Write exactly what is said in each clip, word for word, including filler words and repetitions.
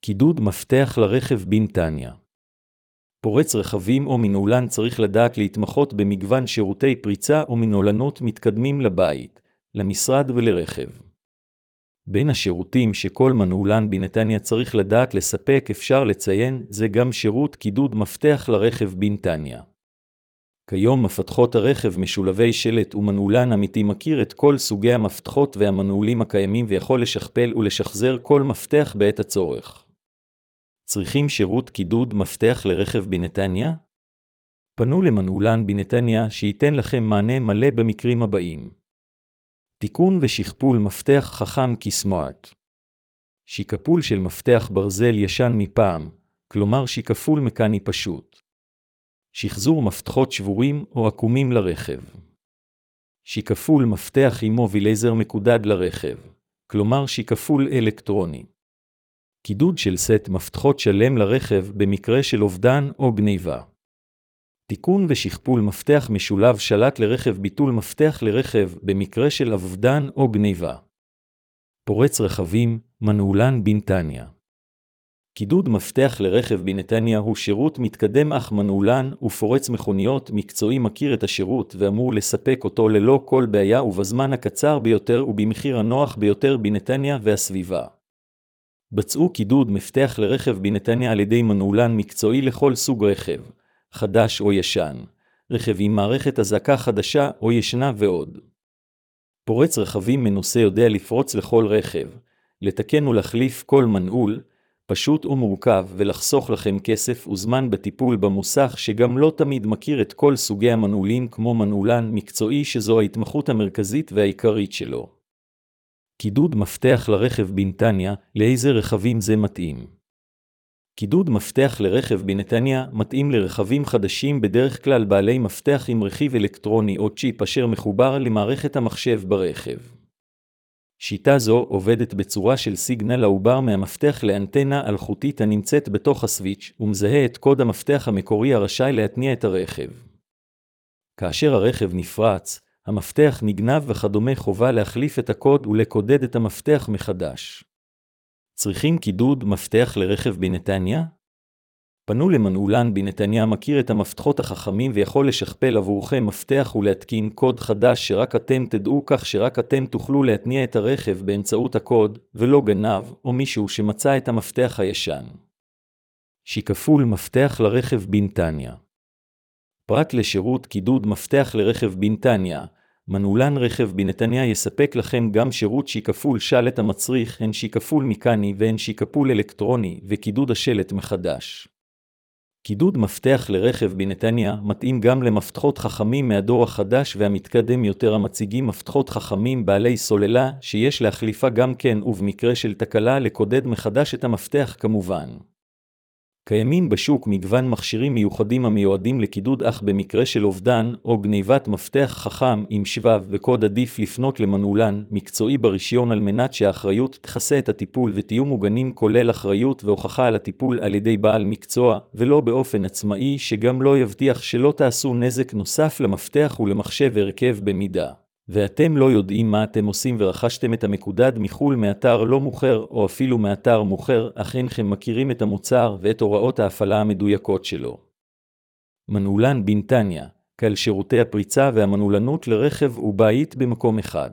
קידוד מפתח לרכב בנתניה. פורץ רכבים או מנעולן צריך לדעת להתמחות במגוון שירותי פריצה או מנעולנות מתקדמים לבית, למשרד ולרכב. בין השירותים שכל מנעולן בנתניה צריך לדעת לספק אפשר לציין זה גם שירות קידוד מפתח לרכב בנתניה. כיום מפתחות הרכב משולבי שלט ומנעולן אמיתי מכיר את כל סוגי המפתחות והמנעולים הקיימים ויכול לשכפל ולשחזר כל מפתח בעת הצורך. צריכים שירות קידוד מפתח לרכב בנתניה? פנו למנעולן בנתניה שייתן לכם מענה מלא במקרים הבאים. תיקון ושכפול מפתח חכם כסמארט. שיקפול של מפתח ברזל ישן מפעם, כלומר שיקפול מקני פשוט. שחזור מפתחות שבורים או עקומים לרכב. שיקפול מפתח עם מובילייזר מקודד לרכב, כלומר שיקפול אלקטרוני. קידוד של סט מפתחות שלם לרכב במקרה של אובדן או גניבה. תיקון ושכפול מפתח משולב שלט לרכב, ביטול מפתח לרכב במקרה של אובדן או גניבה. פורץ רכבים, מנעולן בנתניה. קידוד מפתח לרכב בנתניה הוא שירות מתקדם אך מנעולן ופורץ מכוניות מקצועי מכיר את השירות ואמור לספק אותו ללא כל בעיה ובזמן הקצר ביותר ובמחיר הנוח ביותר בנתניה והסביבה. בצעו קידוד מפתח לרכב בנתניה על ידי מנעולן מקצועי לכל סוג רכב, חדש או ישן, רכב עם מערכת אזעקה חדשה או ישנה ועוד. פורץ רכבים מנוסה יודע לפרוץ לכל רכב, לתקן ולהחליף כל מנעול, פשוט ומורכב ולחסוך לכם כסף וזמן בטיפול במוסך שגם לא תמיד מכיר את כל סוגי המנעולים כמו מנעולן מקצועי שזו ההתמחות המרכזית והעיקרית שלו. קידוד מפתח לרכב בנתניה, לאיזה רכבים זה מתאים? קידוד מפתח לרכב בנתניה מתאים לרכבים חדשים בדרך כלל בעלי מפתח עם רכיב אלקטרוני או צ'יפ אשר מחובר למערכת המחשב ברכב. שיטה זו עובדת בצורה של סיגנל העובר מהמפתח לאנטנה אלחוטית הנמצאת בתוך הסוויץ' ומזהה את קוד המפתח המקורי הרשאי להתניע את הרכב. כאשר הרכב נפרץ, המפתח נגנב וכדומה חובה להחליף את הקוד ולקודד את המפתח מחדש. צריכים קידוד מפתח לרכב בנתניה? פנו למנעולן בנתניה מכיר את המפתחות החכמים ויכול לשכפל עבורכם מפתח ולהתקין קוד חדש שרק אתם תדעו כך שרק אתם תוכלו להתניע את הרכב באמצעות הקוד ולא גנב או מישהו שמצא את המפתח הישן. שיקפול מפתח לרכב בנתניה. פרט לשירות קידוד מפתח לרכב בנתניה, מנעולן רכב בנתניה יספק לכם גם שירות שיקפול שלט המצריך הן שיקפול מקני והן שיקפול אלקטרוני וקידוד השלט מחדש. קידוד מפתח לרכב בנתניה מתאים גם למפתחות חכמים מהדור החדש והמתקדם יותר המציגים מפתחות חכמים בעלי סוללה שיש להחליפה גם כן ובמקרה של תקלה לקודד מחדש את המפתח כמובן. קיימים בשוק מגוון מכשירים מיוחדים המיועדים לקידוד אך במקרה של אובדן או גניבת מפתח חכם עם שבב וקוד עדיף לפנות למנעולן מקצועי ברישיון על מנת שהאחריות תכסה את הטיפול ותהיו מוגנים כולל אחריות והוכחה על הטיפול על ידי בעל מקצוע ולא באופן עצמאי שגם לא יבטיח שלא תעשו נזק נוסף למפתח ולמחשב הרכב במידה. ואתם לא יודעים מה אתם עושים ורכשתם את המקודד מחול מאתר לא מוכר או אפילו מאתר מוכר, אך אינכם מכירים את המוצר ואת הוראות ההפעלה המדויקות שלו. מנעולן בנתניה, כלל שירותי הפריצה והמנעולנות לרכב ובית במקום אחד.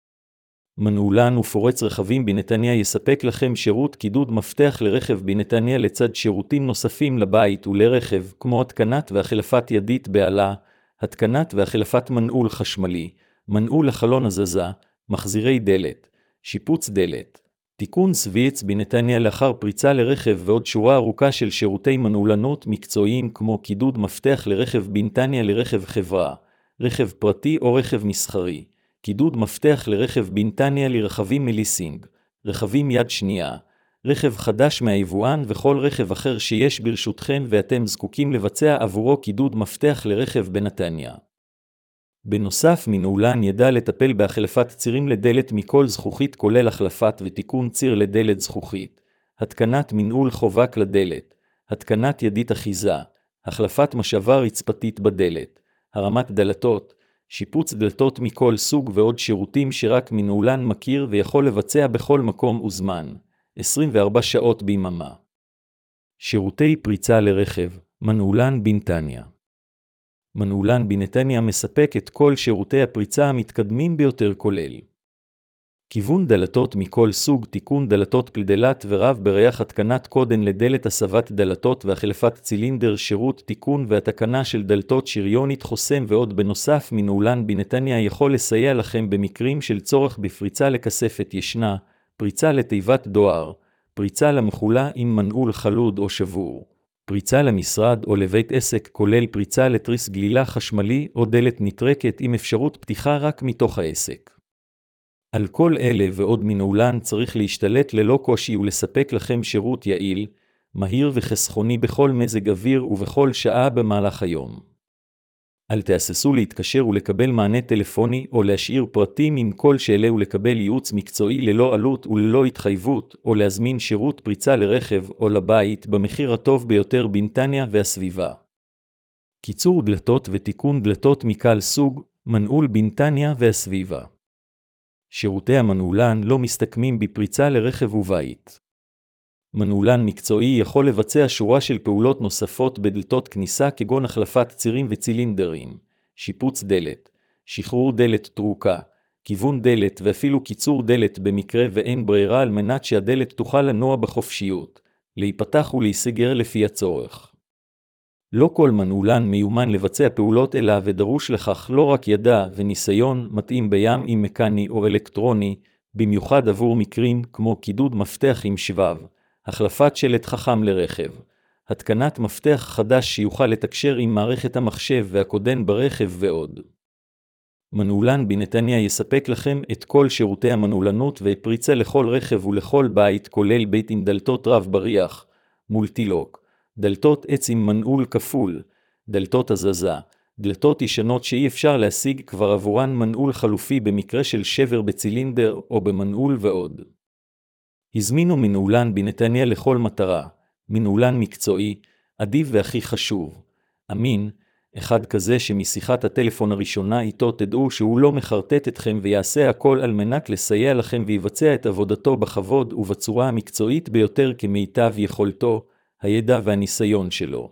מנעולן ופורץ רכבים בנתניה יספק לכם שירות קידוד מפתח לרכב בנתניה לצד שירותים נוספים לבית ולרכב כמו התקנת והחלפת ידית בעלה, התקנת והחלפת מנעול חשמלי, מנעול לחלון הזזה, מחזירי דלת, שיפוץ דלת, תיקון סוויץ בנתניה לאחר פריצה לרכב ועוד שורה ארוכה של שירותי מנעולנות מקצועיים כמו קידוד מפתח לרכב בנתניה לרכב חברה, רכב פרטי או רכב מסחרי, קידוד מפתח לרכב בנתניה לרכבים מליסינג, רכבים יד שנייה, רכב חדש מהיבואן וכל רכב אחר שיש ברשותכם ואתם זקוקים לבצע עבורו קידוד מפתח לרכב בנתניה. בנוסף, מנעולן ידע לטפל בהחלפת צירים לדלת מכל זכוכית כולל החלפת ותיקון ציר לדלת זכוכית, התקנת מנעול חובק לדלת, התקנת ידית אחיזה, החלפת משאבה רצפתית בדלת, הרמת דלתות, שיפוץ דלתות מכל סוג ועוד שירותים שרק מנעולן מכיר ויכול לבצע בכל מקום וזמן, עשרים וארבע שעות ביממה. שירותי פריצה לרכב, מנעולן בנתניה. מנעולן בנתניה מספק את כל שירותי הפריצה המתקדמים ביותר, כולל כיוון דלתות מכל סוג, תיקון דלתות גלדלת ורב בריח, התקנת קודן לדלת, הסבת דלתות והחלפת צילינדר, שירות תיקון והתקנה של דלתות שריונית, חוסם ועוד. בנוסף, מנעולן בנתניה יכול לסייע לכם במקרים של צורך בפריצה לכספת ישנה, פריצה לתיבת דואר, פריצה למחולה עם מנעול חלוד או שבור, פריצה למשרד או לבית עסק, כולל פריצה לתריס גלילה חשמלי או דלת נטרקת עם אפשרות פתיחה רק מתוך העסק. על כל אלה ועוד, מנעולן צריך להשתלט ללא קושי ולספק לכם שירות יעיל, מהיר וחסכוני בכל מזג אוויר ובכל שעה במהלך היום. אל תהססו להתקשר ולקבל מענה טלפוני או להשאיר פרטים עם כל שאלה ולקבל ייעוץ מקצועי ללא עלות וללא התחייבות, או להזמין שירות פריצה לרכב או לבית במחיר הטוב ביותר בנתניה והסביבה. קיצור דלתות ותיקון דלתות מכל סוג, מנעול בנתניה והסביבה. שירותי המנעולן לא מסתכמים בפריצה לרכב ובית. מנעולן מקצועי יכול לבצע שורה של פעולות נוספות בדלתות כניסה, כגון החלפת צירים וצילינדרים, שיפוץ דלת, שחרור דלת טרוקה, כיוון דלת ואפילו קיצור דלת במקרה ואין ברירה, על מנת שהדלת תוכל לנוע בחופשיות, להיפתח ולהיסגר לפי הצורך. לא כל מנעולן מיומן לבצע פעולות אלא ודרוש לכך לא רק ידע וניסיון מתאים בים עם מקני או אלקטרוני, במיוחד עבור מקרים כמו קידוד מפתח עם שבב, החלפת שלט חכם לרכב, התקנת מפתח חדש שיוכל לתקשר עם מערכת המחשב והקודן ברכב ועוד. מנעולן בנתניה יספק לכם את כל שירותי המנעולנות ופריצה לכל רכב ולכל בית, כולל בית עם דלתות רב בריח, מולטילוק, דלתות עץ עם מנעול כפול, דלתות הזזה, דלתות ישנות שאי אפשר להשיג כבר עבורן מנעול חלופי במקרה של שבר בצילינדר או במנעול ועוד. הזמינו מנעולן בנתניה לכל מטרה, מנעולן מקצועי, אדיב והכי חשוב, אמין, אחד כזה שמשיחת הטלפון הראשונה איתו תדעו שהוא לא מחרטט אתכם ויעשה הכל על מנת לסייע לכם ויבצע את עבודתו בכבוד ובצורה המקצועית ביותר כמיטב יכולתו, הידע והניסיון שלו.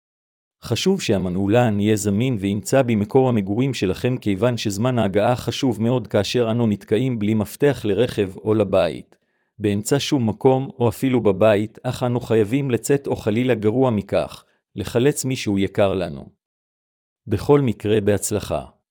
חשוב שהמנעולן יהיה זמין וימצא במקור המגורים שלכם, כיוון שזמן ההגעה חשוב מאוד כאשר אנו נתקעים בלי מפתח לרכב או לבית, באמצע שום מקום או אפילו בבית, אך אנו חייבים לצאת או חלילה גרוע מכך, לחלץ מישהו יקר לנו. בכל מקרה, בהצלחה.